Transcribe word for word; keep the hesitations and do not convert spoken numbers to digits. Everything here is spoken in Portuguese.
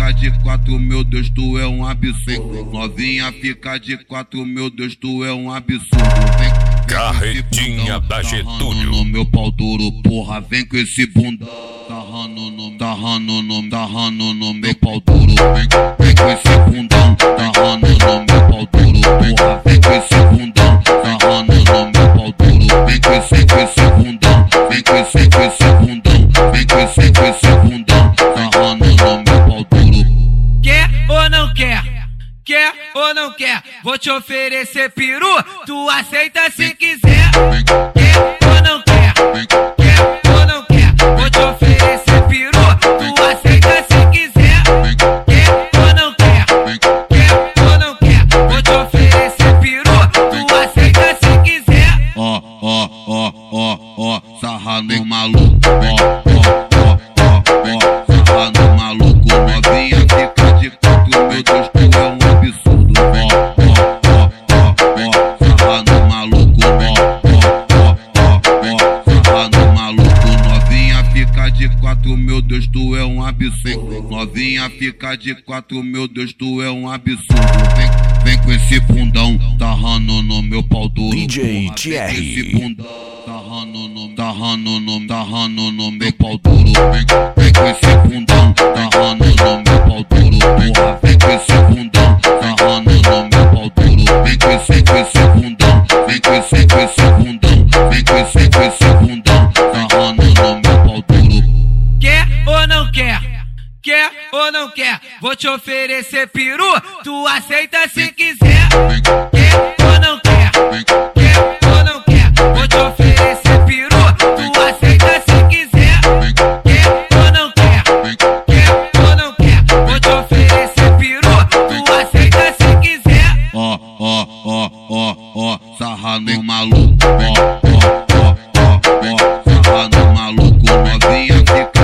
fica de quatro, meu Deus, tu é um absurdo. Novinha fica de quatro, meu Deus, tu é um absurdo. Vem, vem Carretinha da Getúlio. no meu pau duro, porra, vem com esse bundão. Tarrando no, tarrando no, tarrando no meu pau duro. Vem, vem com esse bundão. Tarrando no meu pau duro, porra, vem com esse bundão. Tarrando no meu pau duro. Vem com esse, com esse bundão. Vem com esse, com esse bundão. Vem com esse, com esse bundão. Tarrando no meu pau duro. Quer ou não quer? Quer ou não quer? Vou te oferecer peru, tu aceita se quiser. Quer ou não quer? Quer ou não quer? Vou te oferecer peru, tu aceita se quiser. Quer ou não quer? Quer ou não quer? Vou te oferecer peru, tu aceita se quiser. Ó, ó, ó, ó, ó, sarra no maluco. Ó, ó, ó, ó, ó, sarra no maluco. Novinha fica de quatro, meu Deus, tu é um absurdo. Ó, ó, ó, ó, ó, sarra no maluco. Ó, ó, ó, ó, ó, sarra no maluco. Novinha fica de quatro, meu Deus, tu é um absurdo. Novinha fica de quatro, meu Deus, tu é um absurdo. Vem, vem com esse bundão, tarrando no meu pau duro. D J T R. Vem com esse bundão, tarrando no, tarrando no, tarrando no meu pau duro. Vem, vem com esse bundão, tarrando no meu pau duro. Porra, vem com esse bundão, tarrando no meu pau duro. Vem com esse, com esse bundão, vem com esse, com esse bundão. Vem com esse, com esse bundão, tarrando no meu pau duro. Quer ou não quer? Quer ou não quer? Vou te oferecer peru, tu aceita se quiser. Quer ou não quer? Quer ou não quer? Vou te oferecer peru, tu aceita se quiser. Quer ou não quer? Quer ou não quer? Vou te oferecer peru, tu aceita se quiser. Ó, ó, ó, ó, ó, sarra no maluco. Ó, ó, ó, ó, ó, sarra no maluco. Novinha fica